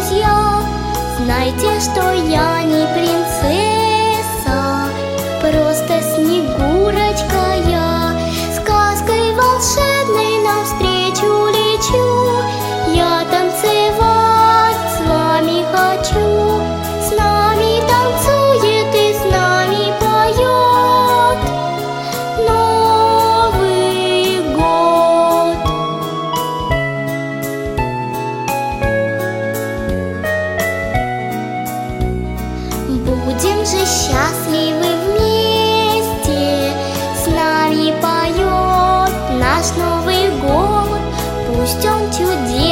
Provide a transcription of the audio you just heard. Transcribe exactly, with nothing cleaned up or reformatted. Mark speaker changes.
Speaker 1: друзья, знайте, что я не принцесса, просто Снегурочка я. Сказкой волшебной навстречу лечу, я танцевать с вами хочу. С нами танцует и с нами поет Новый год. Будем же счастливы вместе, с нами поет наш Новый год. Пусть он чудесный